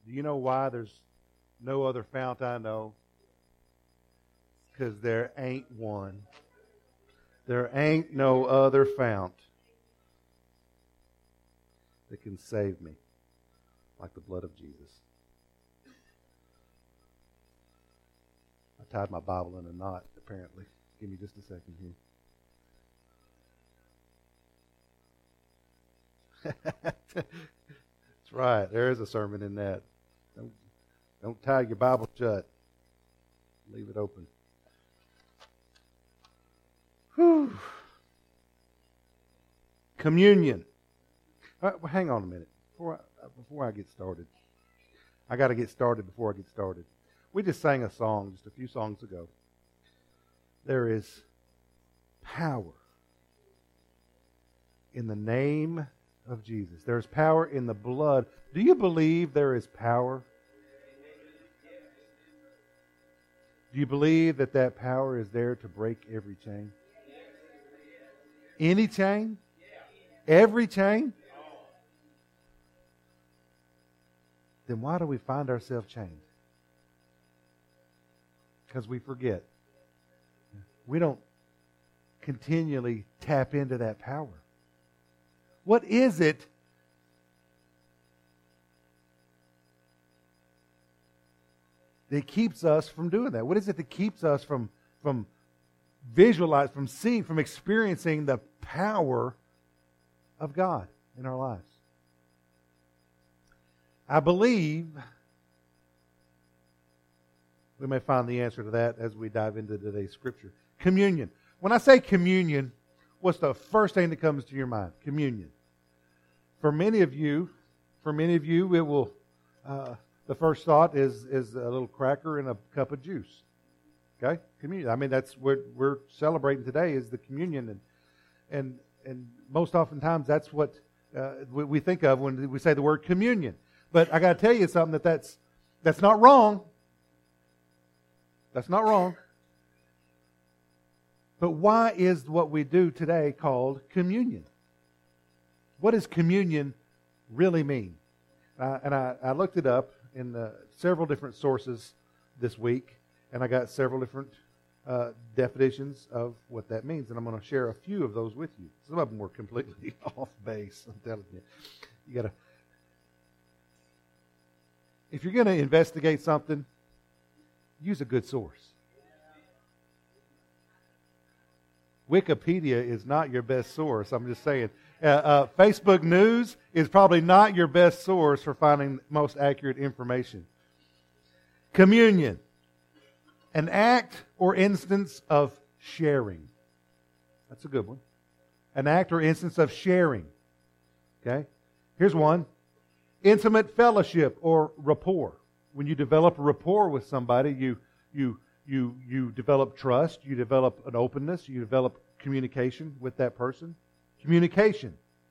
Do you know why there's no other fount I know? Because there ain't one. There ain't no other fount that can save me like the blood of Jesus. I tied my Bible in a knot, apparently. Give me just a second here. That's right. There is a sermon in that. Don't tie your Bible shut. Leave it open. Whew. Communion. Well, hang on a minute. Before I get started. I got to get started before I get started. We just sang a song just a few songs ago. There is power in the name of Jesus. There's power in the blood. Do you believe there is power? Do you believe that that power is there to break every chain? Any chain? Every chain? Then why do we find ourselves chained? Because we forget. We don't continually tap into that power. What is it that keeps us from doing that? What is it that keeps us from visualizing, from seeing, from experiencing the power of God in our lives? I believe we may find the answer to that as we dive into today's scripture. Communion. When I say communion, what's the first thing that comes to your mind? Communion. For many of you, it will. The first thought is a little cracker and a cup of juice. Okay, communion. I mean, that's what we're celebrating today is the communion, and most oftentimes that's what we think of when we say the word communion. But I got to tell you something that's not wrong. That's not wrong. But why is what we do today called communion? What does communion really mean? I looked it up in several different sources this week, and I got several different definitions of what that means, and I'm going to share a few of those with you. Some of them were completely off base, I'm telling you. You got to. If you're going to investigate something, use a good source. Wikipedia is not your best source. I'm just saying. Facebook News is probably not your best source for finding most accurate information. Communion. An act or instance of sharing. That's a good one. An act or instance of sharing. Okay? Here's one. Intimate fellowship or rapport. When you develop a rapport with somebody, you develop trust, you develop an openness, you develop communication with that person. Communication.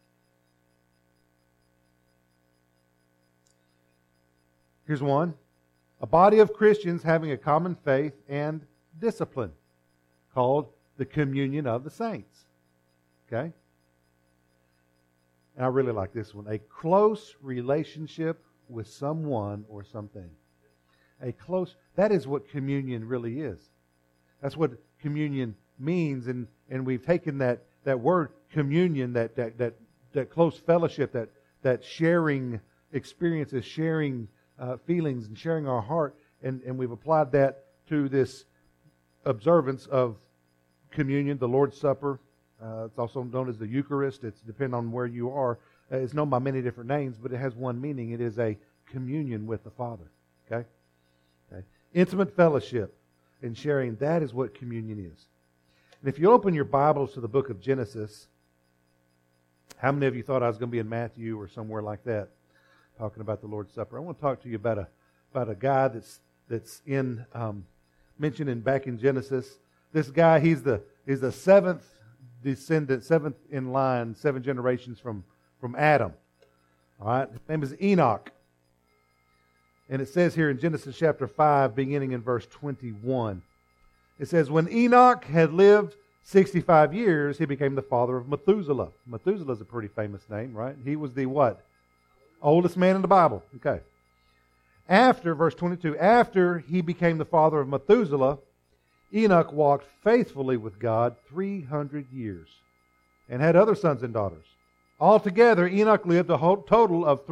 Here's one. A body of Christians having a common faith and discipline called the communion of the saints. Okay? And I really like this one. A close relationship with someone or something. That is what communion really is. That's what communion means. And we've taken that word communion, that close fellowship, that sharing experiences, sharing feelings, and sharing our heart, and we've applied that to this observance of communion, the Lord's Supper. It's also known as the Eucharist. It's depending on where you are. It's known by many different names, but it has one meaning. It is a communion with the Father. Okay? Intimate fellowship and sharing, that is what communion is. And if you open your Bibles to the book of Genesis, how many of you thought I was going to be in Matthew or somewhere like that, talking about the Lord's Supper? I want to talk to you about a guy that's in mentioned back in Genesis. This guy, he's the seventh descendant, seventh in line, 7 generations from Adam. All right, his name is Enoch. And it says here in Genesis chapter 5, beginning in verse 21, it says, when Enoch had lived 65 years, he became the father of Methuselah. Methuselah is a pretty famous name, right? He was the what? Oldest man in the Bible. Okay. After, verse 22, after he became the father of Methuselah, Enoch walked faithfully with God 300 years and had other sons and daughters. Altogether, Enoch lived a whole total of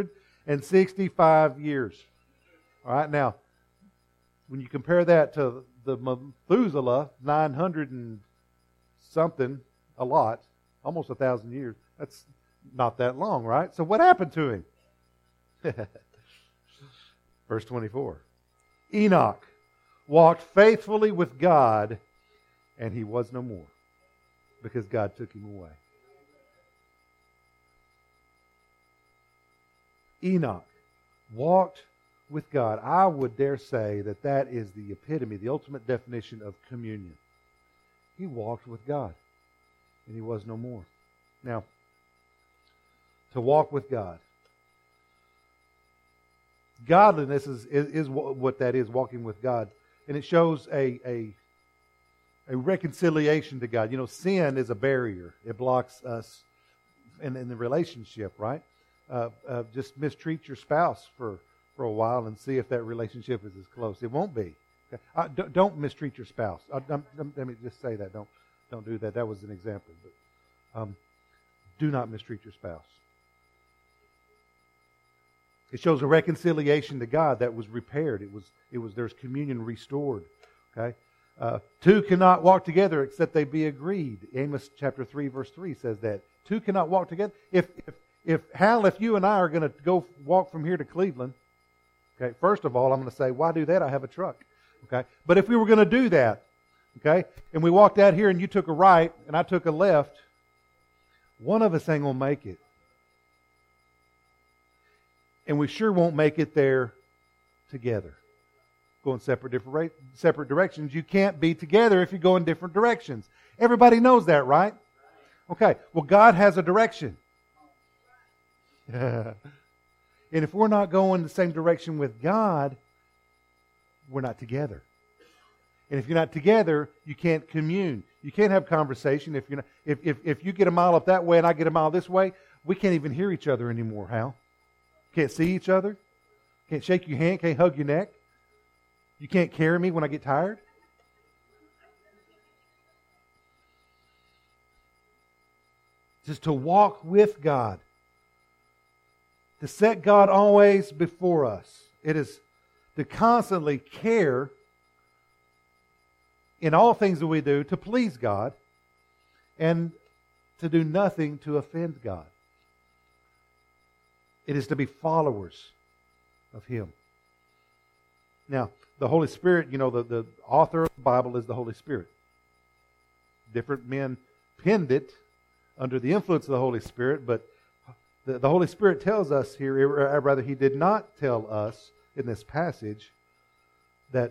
365 years. All right, now, when you compare that to the Methuselah, 900 and something, a lot, almost 1,000 years, that's not that long, right? So what happened to him? Verse 24. Enoch walked faithfully with God, and he was no more, because God took him away. Enoch walked with God. I would dare say that that is the epitome, the ultimate definition of communion. He walked with God, and he was no more. Now, to walk with God. Godliness is what that is, walking with God. And it shows a reconciliation to God. You know, sin is a barrier. It blocks us in the relationship, right? Just mistreat your spouse for a while and see if that relationship is as close. It won't be. Okay? Don't mistreat your spouse. Let me just say that. Don't do that. That was an example. But do not mistreat your spouse. It shows a reconciliation to God that was repaired. It was there's communion restored. Okay, two cannot walk together except they be agreed. Amos chapter 3 verse 3 says that two cannot walk together. If Hal, if you and I are going to go walk from here to Cleveland, okay, first of all I'm going to say, why do that? I have a truck. Okay, but if we were going to do that, okay, and we walked out here and you took a right and I took a left, one of us ain't going to make it. And we sure won't make it there together. Go in separate directions. You can't be together if you go in different directions. Everybody knows that, right? Okay. Well, God has a direction. And if we're not going the same direction with God, we're not together. And if you're not together, you can't commune. You can't have conversation. If you're not, if you get a mile up that way and I get a mile this way, we can't even hear each other anymore, Hal. Can't see each other. Can't shake your hand. Can't hug your neck. You can't carry me when I get tired. Just to walk with God. To set God always before us. It is to constantly care in all things that we do to please God and to do nothing to offend God. It is to be followers of Him. Now, the Holy Spirit, you know, the author of the Bible is the Holy Spirit. Different men penned it under the influence of the Holy Spirit, but the Holy Spirit tells us here, or rather He did not tell us in this passage that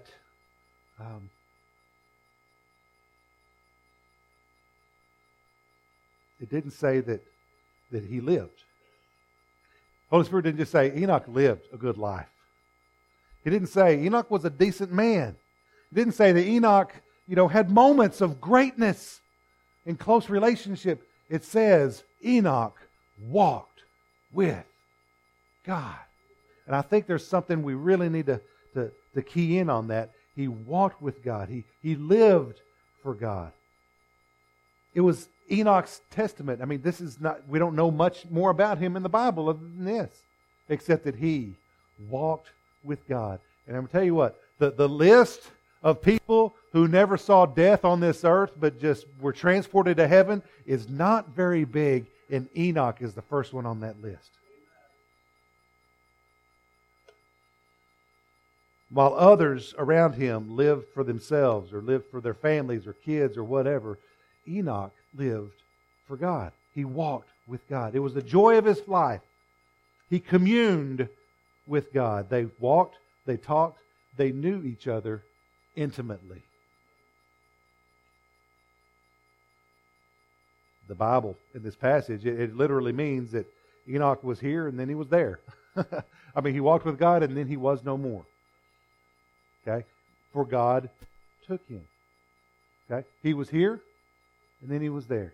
it didn't say that He lived. Holy Spirit didn't just say Enoch lived a good life. He didn't say Enoch was a decent man. He didn't say that Enoch, had moments of greatness in close relationship. It says Enoch walked with God. And I think there's something we really need to key in on that. He walked with God. He lived for God. It was Enoch's testament. I mean, we don't know much more about him in the Bible other than this, except that he walked with God. And I'm going to tell you what, the list of people who never saw death on this earth but just were transported to heaven is not very big, and Enoch is the first one on that list. While others around him lived for themselves or lived for their families or kids or whatever, Enoch lived for God. He walked with God. It was the joy of his life. He communed with God. They walked, they talked, they knew each other intimately. The Bible, in this passage, it literally means that Enoch was here and then he was there. I mean, he walked with God and then he was no more. Okay? For God took him. Okay? He was here and then he was there.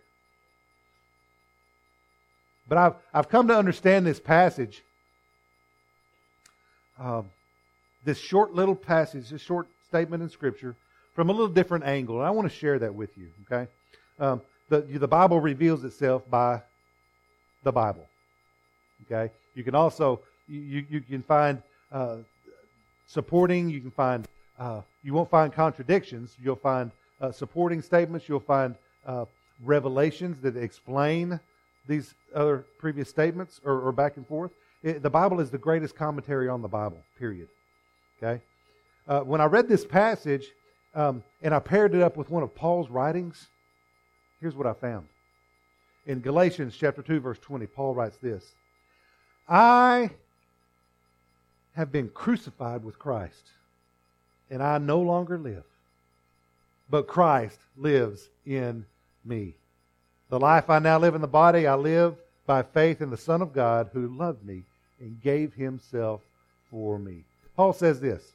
But I've come to understand this passage this short little passage, this short statement in Scripture, from a little different angle. And I want to share that with you, okay? The Bible reveals itself by the Bible, okay? You can also, you can find supporting, you can find, you won't find contradictions. You'll find supporting statements. You'll find revelations that explain these other previous statements or back and forth. The Bible is the greatest commentary on the Bible, period. Okay? When I read this passage and I paired it up with one of Paul's writings, here's what I found. In Galatians chapter 2, verse 20, Paul writes this: I have been crucified with Christ, and I no longer live, but Christ lives in me. The life I now live in the body, I live by faith in the Son of God who loved me and gave Himself for me. Paul says this: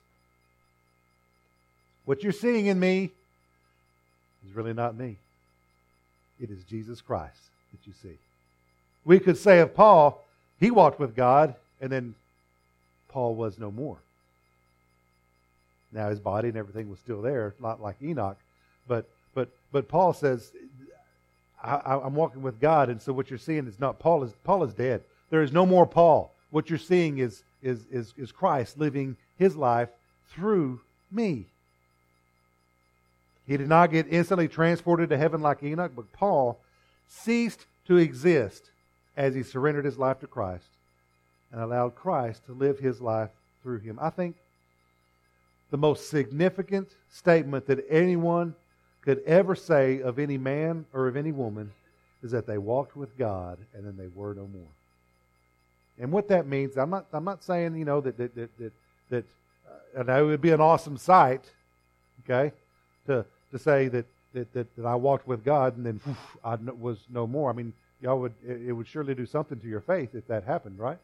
what you're seeing in me is really not me. It is Jesus Christ that you see. We could say of Paul, he walked with God, and then Paul was no more. Now his body and everything was still there, not like Enoch. But Paul says, I'm walking with God, and so what you're seeing is not Paul. Paul is dead. There is no more Paul. What you're seeing is Christ living His life through me. He did not get instantly transported to heaven like Enoch, but Paul ceased to exist as he surrendered his life to Christ and allowed Christ to live His life through him. I think the most significant statement that anyone could ever say of any man or of any woman is that they walked with God and then they were no more. And what that means, I'm not saying, that I know it would be an awesome sight, okay, to say that I walked with God and then I was no more. I mean, it would surely do something to your faith if that happened, right?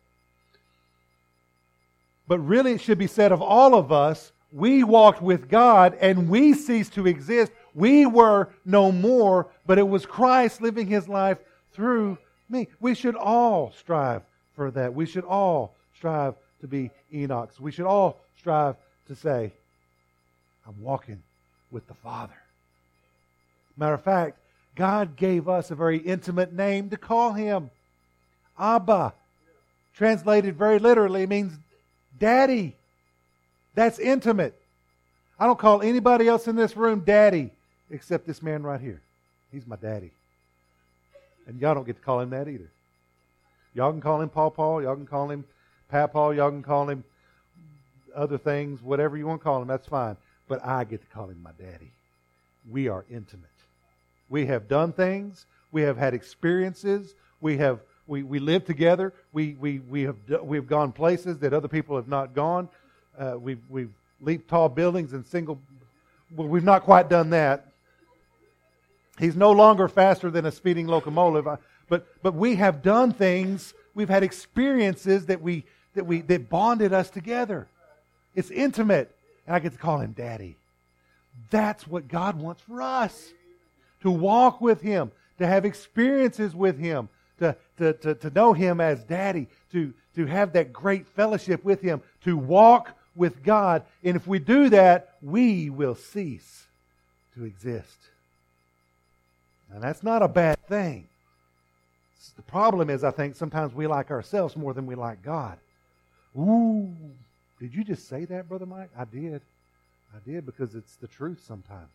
But really, it should be said of all of us, we walked with God and we ceased to exist. We were no more, but it was Christ living His life through me. We should all strive for that. We should all strive to be Enochs. We should all strive to say, I'm walking with the Father. Matter of fact, God gave us a very intimate name to call Him. Abba. Translated very literally means Daddy. That's intimate. I don't call anybody else in this room Daddy except this man right here. He's my daddy. And y'all don't get to call him that either. Y'all can call him Paw. Y'all can call him Papaw. Y'all can call him other things, whatever you want to call him, that's fine. But I get to call him my daddy. We are intimate. We have done things. We have had experiences. We live together. We've gone places that other people have not gone. We've leaped tall buildings and well, we've not quite done that. He's no longer faster than a speeding locomotive. But we have done things. We've had experiences that bonded us together. It's intimate, and I get to call him Daddy. That's what God wants for us. To walk with Him, to have experiences with Him, to know Him as Daddy, to have that great fellowship with Him, to walk with God. And if we do that, we will cease to exist. And that's not a bad thing. The problem is, I think, sometimes we like ourselves more than we like God. Ooh, did you just say that, Brother Mike? I did. I did, because it's the truth sometimes.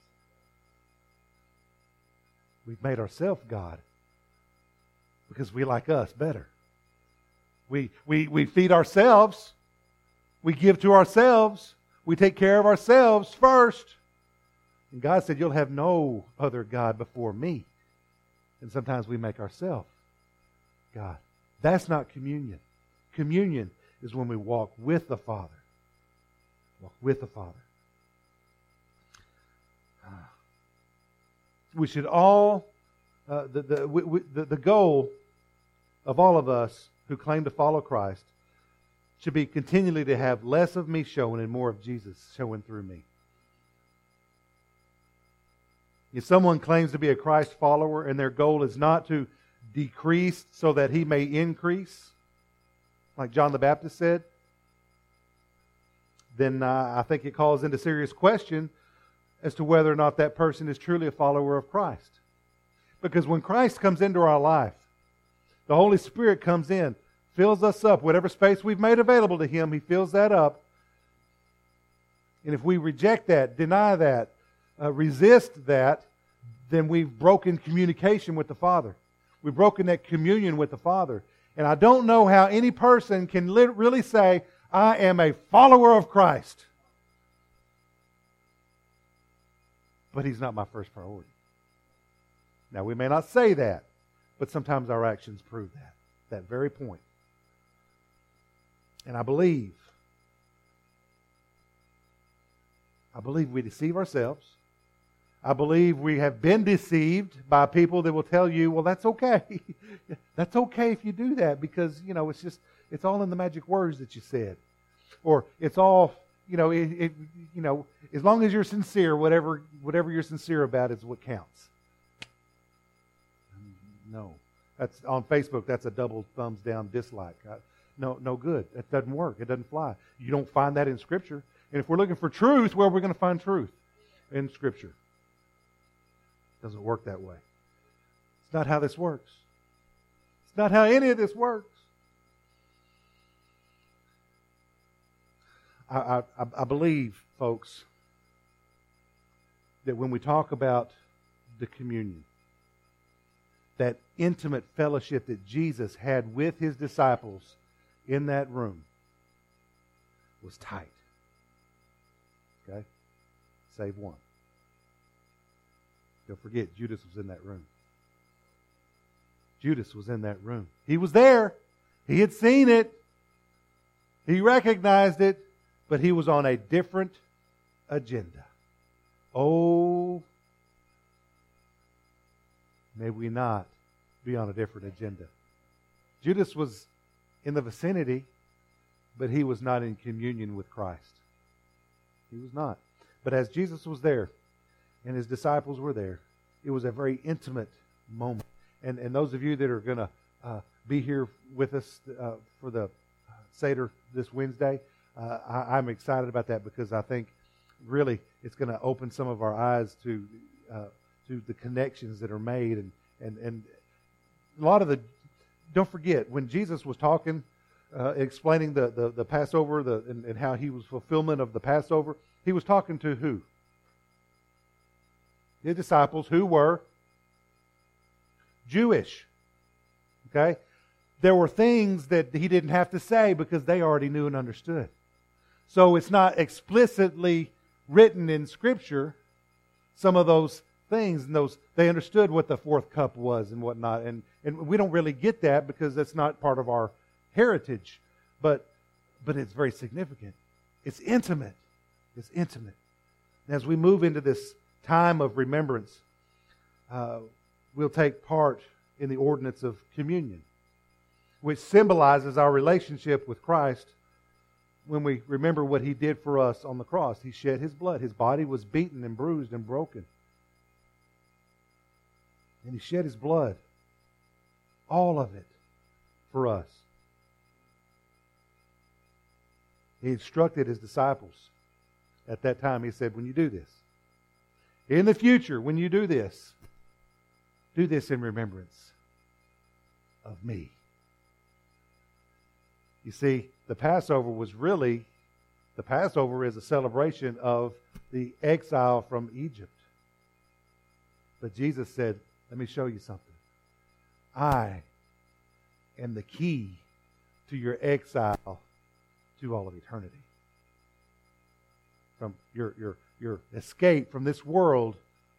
We've made ourselves God because we like us better. We feed ourselves. We give to ourselves. We take care of ourselves first. And God said, you'll have no other God before me. And sometimes we make ourselves God. That's not communion. Communion is when we walk with the Father. Walk with the Father. We should all, the goal of all of us who claim to follow Christ should be continually to have less of me showing and more of Jesus showing through me. If someone claims to be a Christ follower and their goal is not to decrease so that he may increase, like John the Baptist said, then I think it calls into serious question as to whether or not that person is truly a follower of Christ. Because when Christ comes into our life, the Holy Spirit comes in, fills us up. Whatever space we've made available to Him, He fills that up. And if we reject that, deny that, resist that, then we've broken communication with the Father. We've broken that communion with the Father. And I don't know how any person can really say, I am a follower of Christ, but He's not my first priority. Now, we may not say that, but sometimes our actions prove that very point. And I believe we deceive ourselves. I believe we have been deceived by people that will tell you, well, that's okay. That's okay if you do that because, it's all in the magic words that you said. Or it's all, as long as you're sincere, whatever you're sincere about is what counts. No. That's on Facebook, that's a double thumbs down dislike. No good. That doesn't work. It doesn't fly. You don't find that in Scripture. And if we're looking for truth, where are we going to find truth? In Scripture. It doesn't work that way. It's not how this works. It's not how any of this works. I believe, folks, that when we talk about the communion, that intimate fellowship that Jesus had with His disciples in that room was tight. Okay? Save one. Don't forget, Judas was in that room. Judas was in that room. He was there. He had seen it. He recognized it. But he was on a different agenda. Oh, may we not be on a different agenda. Judas was in the vicinity, but he was not in communion with Christ. He was not. But as Jesus was there, and His disciples were there, it was a very intimate moment. And those of you that are going to be here with us for the Seder this Wednesday, I'm excited about that because I think really it's going to open some of our eyes to the connections that are made and a lot of the. Don't forget when Jesus was talking, explaining the Passover, and how He was fulfillment of the Passover. He was talking to who? His disciples, who were Jewish. Okay, there were things that He didn't have to say because they already knew and understood. So it's not explicitly written in Scripture, some of those things, and they understood what the fourth cup was and whatnot. And we don't really get that because that's not part of our heritage. But it's very significant. It's intimate. It's intimate. And as we move into this time of remembrance, we'll take part in the ordinance of communion, which symbolizes our relationship with Christ. When we remember what He did for us on the cross, He shed His blood. His body was beaten and bruised and broken. And He shed His blood. All of it for us. He instructed His disciples at that time. He said, when you do this, in the future, when you do this in remembrance of me. You see, the Passover is a celebration of the exile from Egypt. But Jesus said, let me show you something. I am the key to your exile to all of eternity. From your escape from this world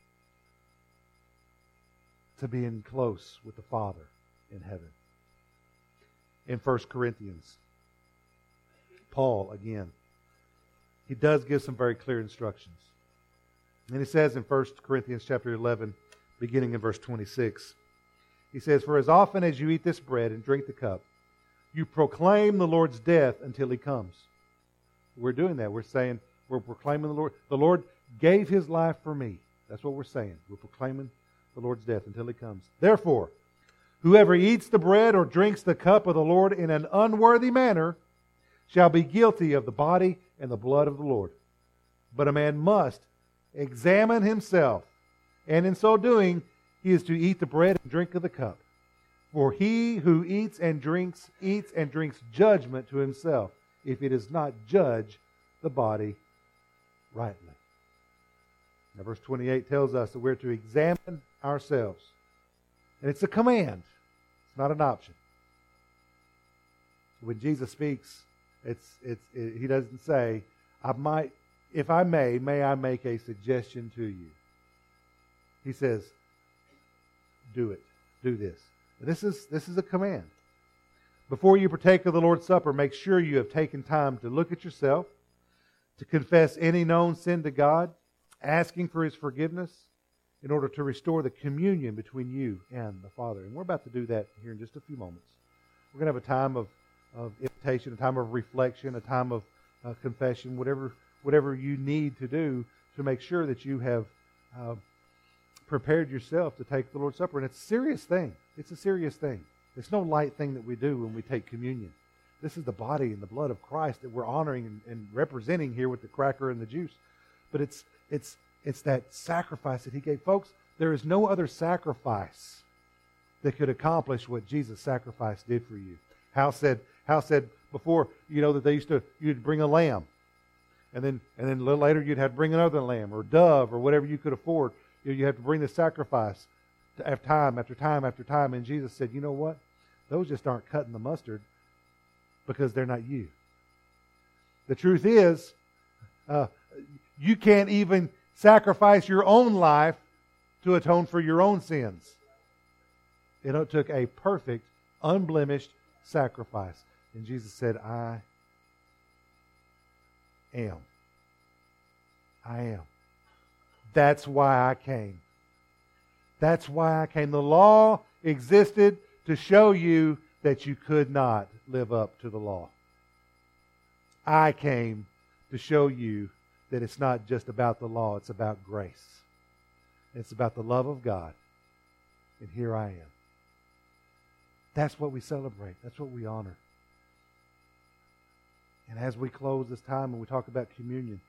to being close with the Father in heaven. In 1 Corinthians, Paul, again, he does give some very clear instructions. And he says in 1 Corinthians chapter 11, beginning in verse 26, he says, for as often as you eat this bread and drink the cup, you proclaim the Lord's death until He comes. We're doing that. We're saying, we're proclaiming the Lord. The Lord gave His life for me. That's what we're saying. We're proclaiming the Lord's death until He comes. Therefore, whoever eats the bread or drinks the cup of the Lord in an unworthy manner shall be guilty of the body and the blood of the Lord. But a man must examine himself, and in so doing, he is to eat the bread and drink of the cup. For he who eats and drinks judgment to himself, if he does not judge the body rightly. Now, verse 28 tells us that we're to examine ourselves. And it's a command. It's not an option. When Jesus speaks, he doesn't say, if I may I make a suggestion to you. He says, do it. Do this. This is a command. Before you partake of the Lord's Supper, make sure you have taken time to look at yourself, to confess any known sin to God, asking for His forgiveness in order to restore the communion between you and the Father. And we're about to do that here in just a few moments. We're going to have a time of invitation, a time of reflection, a time of confession, whatever you need to do to make sure that you have prepared yourself to take the Lord's Supper. And it's a serious thing. It's a serious thing. It's no light thing that we do when we take communion. This is the body and the blood of Christ that we're honoring and representing here with the cracker and the juice. But it's that sacrifice that He gave. Folks, there is no other sacrifice that could accomplish what Jesus' sacrifice did for you. Hal said before, that you'd bring a lamb. And then a little later you'd have to bring another lamb or dove or whatever you could afford. You have to bring the sacrifice time after time after time. And Jesus said, you know what? Those just aren't cutting the mustard because they're not you. The truth is, you can't even sacrifice your own life to atone for your own sins. It took a perfect, unblemished sacrifice. And Jesus said, I am. That's why I came. That's why I came. The law existed to show you that you could not live up to the law. I came to show you that it's not just about the law, it's about grace. It's about the love of God. And here I am. That's what we celebrate. That's what we honor. And as we close this time and we talk about communion,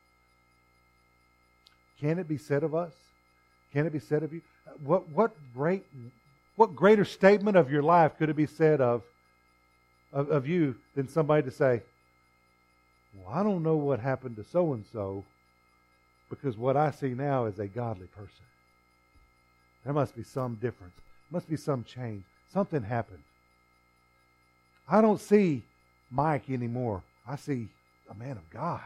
can it be said of us? Can it be said of you? What greater statement of your life could it be said of you than somebody to say, well, I don't know what happened to so-and-so because what I see now is a godly person. There must be some difference. There must be some change. Something happened. I don't see Mike anymore. I see a man of God.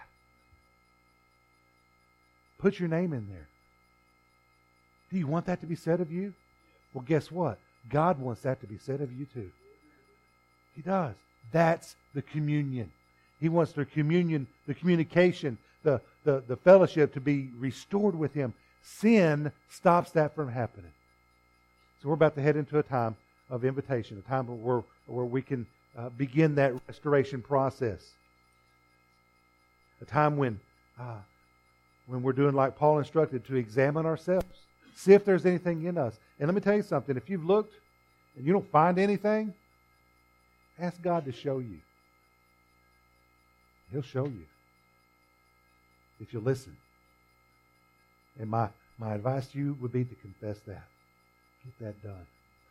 Put your name in there. Do you want that to be said of you? Well, guess what? God wants that to be said of you too. He does. That's the communion. He wants the communion, the communication, the fellowship to be restored with Him. Sin stops that from happening. So we're about to head into a time of invitation, a time where we can begin that restoration process. A time when we're doing like Paul instructed, to examine ourselves. See if there's anything in us. And let me tell you something. If you've looked and you don't find anything, ask God to show you. He'll show you if you listen. And my advice to you would be to confess that. Get that done.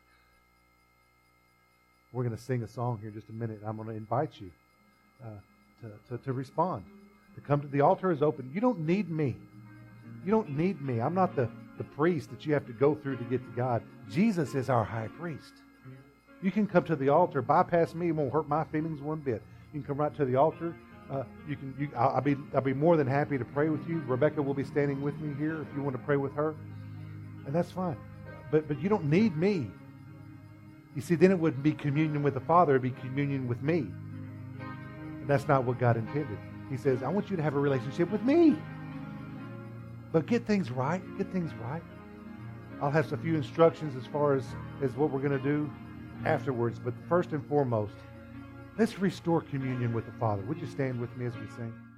We're going to sing a song here in just a minute. I'm going to invite you to respond. To come to the altar is open. You don't need me. You don't need me. I'm not the priest that you have to go through to get to God. Jesus is our high priest. You can come to the altar, bypass me. It won't hurt my feelings one bit. You can come right to the altar. I'll be more than happy to pray with you. Rebecca will be standing with me here if you want to pray with her, and that's fine. But you don't need me. You see, then it wouldn't be communion with the Father; it'd be communion with me. And that's not what God intended. He says, "I want you to have a relationship with me." But get things right. Get things right. I'll have a few instructions as far as what we're going to do afterwards. But first and foremost, let's restore communion with the Father. Would you stand with me as we sing?